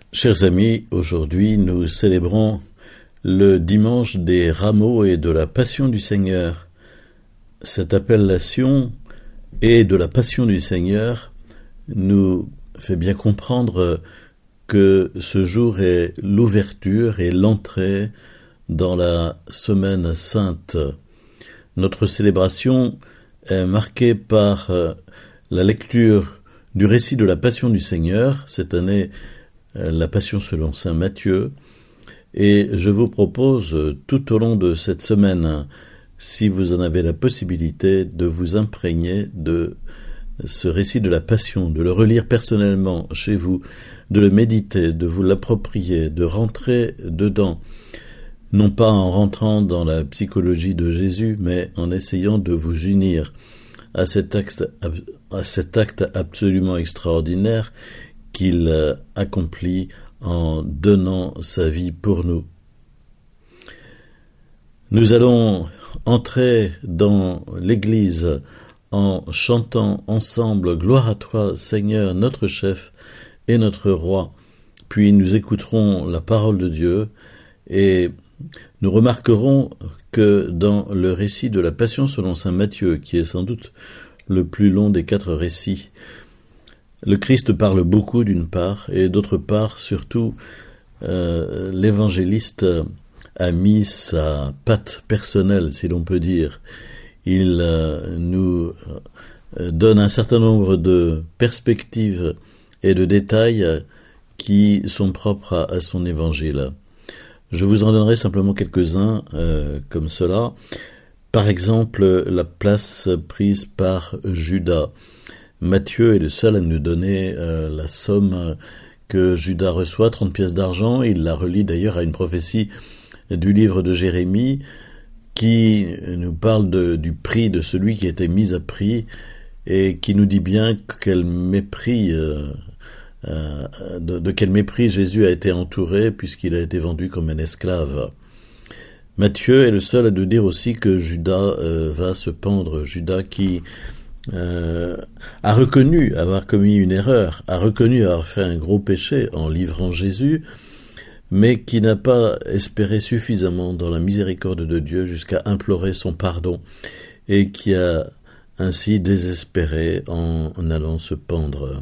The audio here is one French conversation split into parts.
Chers amis, aujourd'hui nous célébrons le dimanche des rameaux et de la Passion du Seigneur. Cette appellation et de la Passion du Seigneur nous fait bien comprendre que ce jour est l'ouverture et l'entrée dans la Semaine Sainte. Notre célébration est marquée par la lecture du récit de la Passion du Seigneur, cette année la Passion selon saint Matthieu, et je vous propose tout au long de cette semaine, si vous en avez la possibilité, de vous imprégner de ce récit de la Passion, de le relire personnellement chez vous, de le méditer, de vous l'approprier, de rentrer dedans, non pas en rentrant dans la psychologie de Jésus, mais en essayant de vous unir à cet acte absolument extraordinaire qu'il accomplit en donnant sa vie pour nous. Nous allons entrer dans l'Église en chantant ensemble « Gloire à toi, Seigneur, notre chef et notre roi ». Puis nous écouterons la parole de Dieu et nous remarquerons que dans le récit de la Passion selon saint Matthieu, qui est sans doute le plus long des 4 récits, le Christ parle beaucoup d'une part, et d'autre part, surtout, l'évangéliste a mis sa patte personnelle, si l'on peut dire. Il nous donne un certain nombre de perspectives et de détails qui sont propres à son évangile. Je vous en donnerai simplement quelques-uns comme cela. Par exemple, la place prise par Judas. Matthieu est le seul à nous donner la somme que Judas reçoit, 30 pièces d'argent. Il la relie d'ailleurs à une prophétie du livre de Jérémie qui nous parle du prix de celui qui était mis à prix et qui nous dit bien quel mépris, de quel mépris Jésus a été entouré puisqu'il a été vendu comme un esclave. Matthieu est le seul à nous dire aussi que Judas va se pendre. Judas qui a reconnu avoir commis une erreur, a reconnu avoir fait un gros péché en livrant Jésus, mais qui n'a pas espéré suffisamment dans la miséricorde de Dieu jusqu'à implorer son pardon et qui a ainsi désespéré en allant se pendre.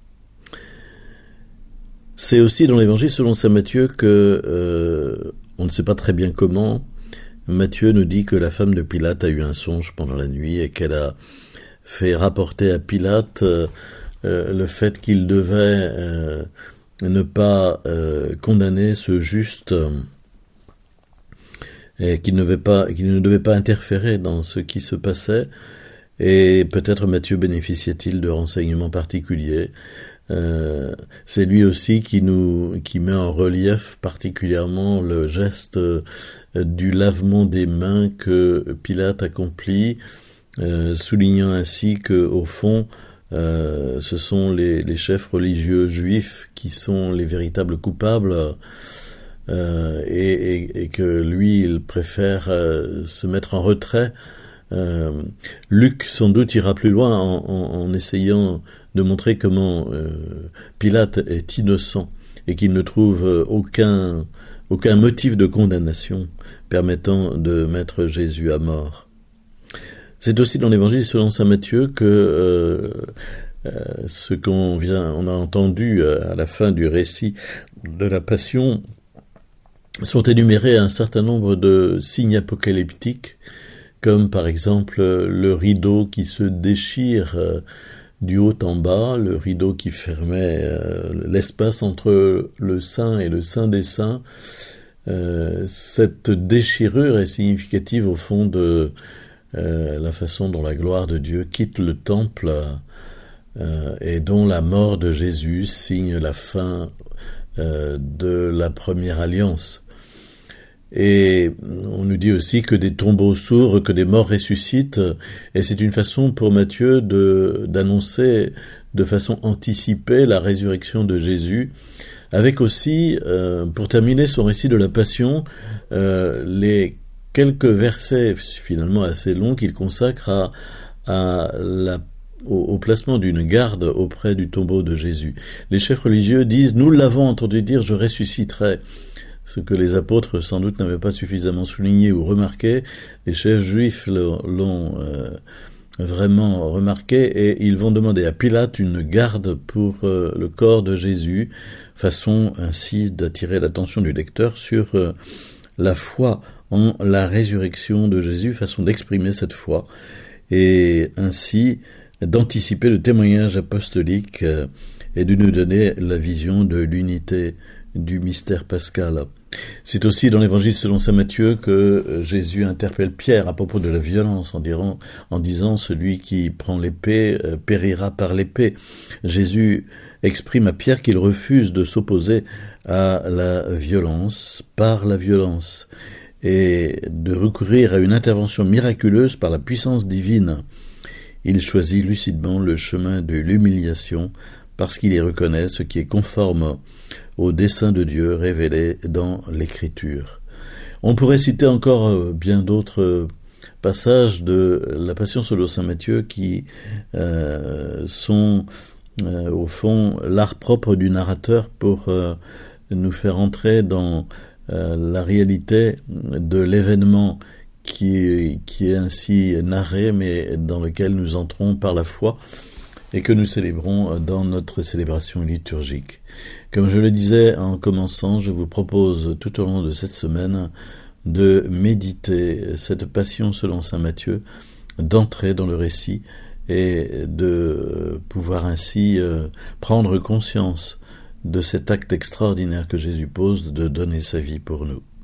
C'est aussi dans l'évangile selon saint Matthieu que, on ne sait pas très bien comment, Matthieu nous dit que la femme de Pilate a eu un songe pendant la nuit et qu'elle a fait rapporter à Pilate le fait qu'il devait ne pas condamner ce juste et qu'il ne devait pas interférer dans ce qui se passait. Et peut-être Matthieu bénéficiait-il de renseignements particuliers. C'est lui aussi qui met en relief particulièrement le geste du lavement des mains que Pilate accomplit, soulignant ainsi que au fond ce sont les chefs religieux juifs qui sont les véritables coupables et que lui il préfère se mettre en retrait. Luc sans doute ira plus loin en essayant de montrer comment Pilate est innocent et qu'il ne trouve aucun motif de condamnation permettant de mettre Jésus à mort. C'est aussi dans l'évangile selon saint Matthieu que ce qu'on on a entendu à la fin du récit de la Passion sont énumérés un certain nombre de signes apocalyptiques, comme par exemple le rideau qui se déchire du haut en bas, le rideau qui fermait l'espace entre le Saint et le Saint des Saints. Cette déchirure est significative au fond de la façon dont la gloire de Dieu quitte le temple et dont la mort de Jésus signe la fin de la première alliance. Et on nous dit aussi que des tombeaux s'ouvrent, que des morts ressuscitent, et c'est une façon pour Matthieu d'annoncer de façon anticipée la résurrection de Jésus, avec aussi, pour terminer son récit de la Passion, les quelques versets finalement assez longs qu'il consacre à au placement d'une garde auprès du tombeau de Jésus. Les chefs religieux disent « Nous l'avons entendu dire, je ressusciterai ». Ce que les apôtres sans doute n'avaient pas suffisamment souligné ou remarqué, les chefs juifs l'ont vraiment remarqué, et ils vont demander à Pilate une garde pour le corps de Jésus, façon ainsi d'attirer l'attention du lecteur sur la foi en la résurrection de Jésus, façon d'exprimer cette foi, et ainsi d'anticiper le témoignage apostolique et de nous donner la vision de l'unité du mystère pascal. C'est aussi dans l'évangile selon saint Matthieu que Jésus interpelle Pierre à propos de la violence en disant « Celui qui prend l'épée périra par l'épée ». Jésus exprime à Pierre qu'il refuse de s'opposer à la violence par la violence et de recourir à une intervention miraculeuse par la puissance divine. Il choisit lucidement le chemin de l'humiliation parce qu'il y reconnaît ce qui est conforme au dessein de Dieu révélé dans l'Écriture. On pourrait citer encore bien d'autres passages de la Passion selon saint Matthieu qui sont au fond l'art propre du narrateur pour nous faire entrer dans la réalité de l'événement qui est ainsi narré, mais dans lequel nous entrons par la foi et que nous célébrons dans notre célébration liturgique. Comme je le disais en commençant, je vous propose tout au long de cette semaine de méditer cette passion selon saint Matthieu, d'entrer dans le récit et de pouvoir ainsi prendre conscience de cet acte extraordinaire que Jésus pose de donner sa vie pour nous.